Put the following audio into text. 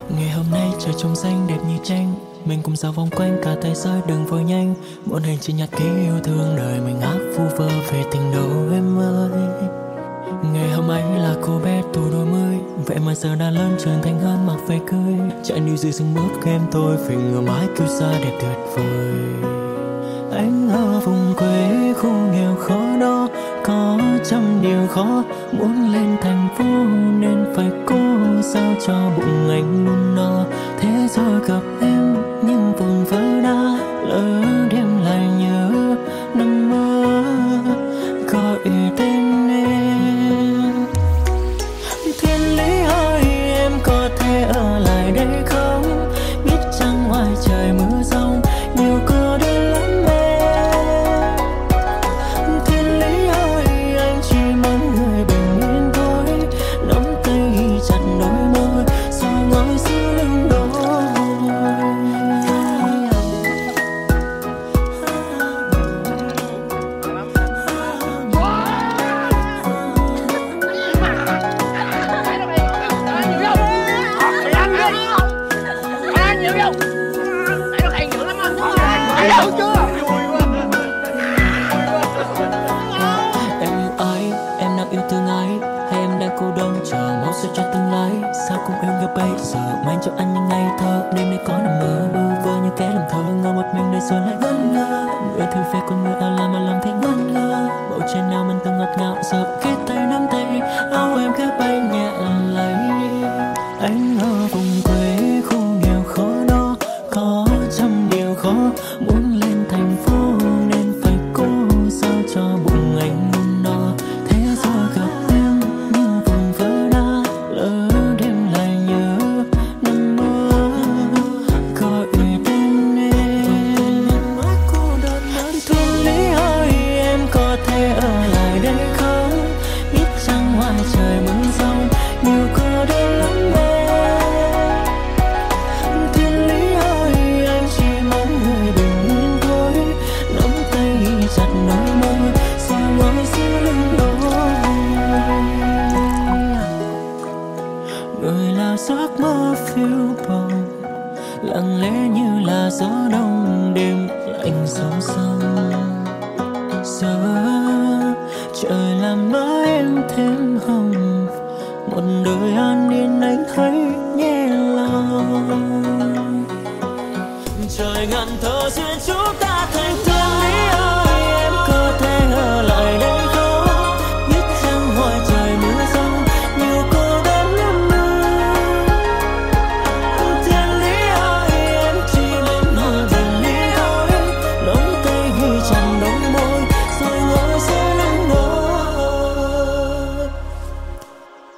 Ngày hôm nay trời trong xanh đẹp như tranh, mình cùng dạo vòng quanh cả tay rơi đừng vội nhanh. Một hành trình nhặt ký yêu thương đời mình áp vu vơ về tình đầu em ơi. Ngày hôm ấy là cô bé tuổi đôi mươi, vậy mà giờ đã lớn trưởng thành hơn mặc váy cưới. Chạy đi dưới sương bước em tôi phải ngửa mãi kêu xa đẹp tuyệt vời. Anh ở vùng quê khu nghèo khó đó, có trăm điều khó. Muốn lên thành phố nên phải cố sao cho bụng anh luôn no. Thế rồi gặp em nhưng vùng vỡ đá, lỡ đêm lại nhớ nằm mơ gọi tên em. Thiên lý ơi em có thể ở lại đây không? Biết chăng ngoài trời mưa giông nhiều cô đơn lắm em. Thiên lý ơi anh chỉ mong người bình yên thôi, nắm tay chặt đôi môi rồi ngồi giữa lưng đôi. Cô đơn chờ máu sẽ cho tương lai. Sao cũng yêu nhau bây giờ mang cho anh những ngày thơ. Đêm nay có nằm mơ bơ vơ như kẻ làm thơ, ngồi một mình đây rồi lại ngẩn ngơ. Người thư về con người ở làm mà lòng thấy ngẩn ngơ. Bầu trời nào mình từng ngọt ngào giờ kết tay nắm tay áo em khẽ bay nhẹ lấy. Anh ở vùng quê khu nghèo khó đó, có trăm điều khó. Muốn lên thành phố nên phải cố sao cho bụng anh luôn no. Thế rồi gặp em như vùng vỡ đá, lỡ đêm lại nhớ nằm mơ gọi tên em. Thiên lý ơi em có thể ở lại đây không? Biết chăng ngoài trời mưa giông nhiều cô đơn lắm em. Thiên lý ơi anh chỉ mong người bình yên thôi, nắm tay chặt đôi môi rồi ngồi giữa lưng đôi. Người là giấc mơ phiêu bồng, lặng lẽ như là gió đông đêm lạnh sâu sâu. Giờ trời làm mãi em thêm hồng, một đời an yên anh thấy nhẹ lòng. Trời ngàn thơ duyên chúng